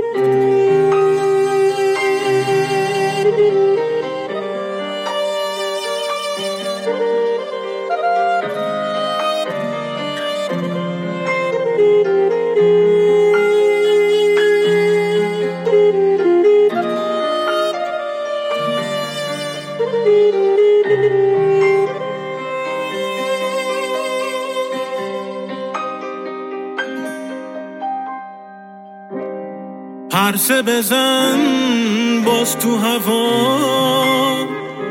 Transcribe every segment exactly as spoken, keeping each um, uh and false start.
پرسه بزن باز تو هوا،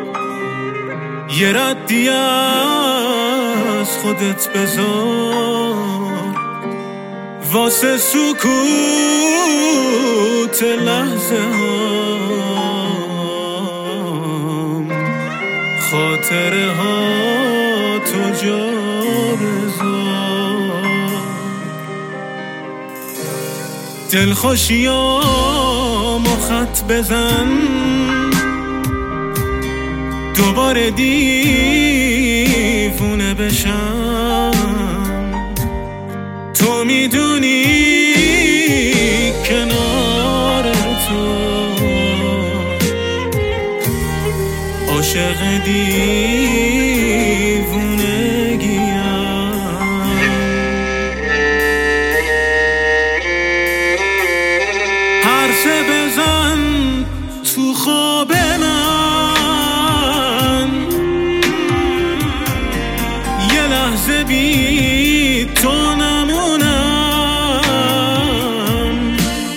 یه ردی از خودت بذار واسه سکوت لحظه هام، خاطره ها تو جا بذار، دلخوشیامو خط بزن دوباره دیوونه بشم، تو میدونی کنار تو عاشق دیوونگیم. پرسه بزن تو خواب من، یه لحظه بی تو نمونم،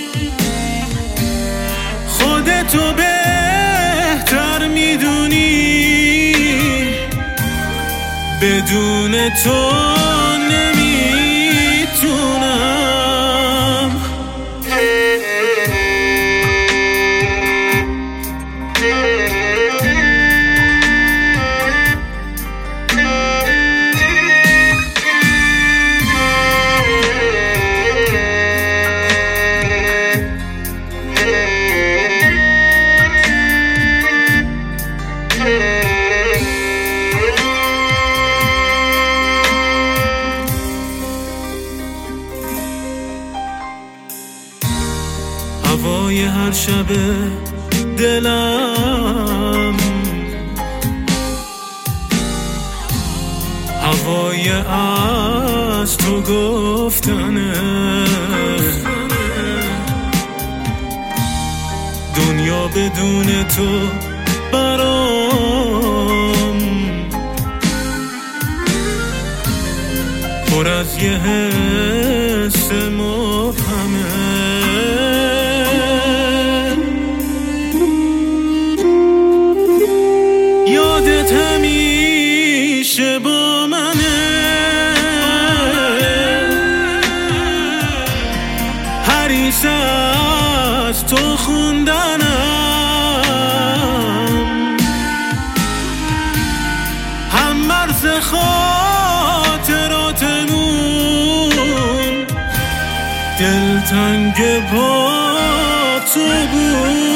خودتو بهتر میدونی بدون تو نمیتونم. هوای هر شب دلم، هوای از تو گفتنه، دنیا بدون تو برام پر از یه حس مبهمه. یادت همیشه با منه، حریص از تو خوندنم، هم مرز خاطراتمون دلتنگ با تو بود.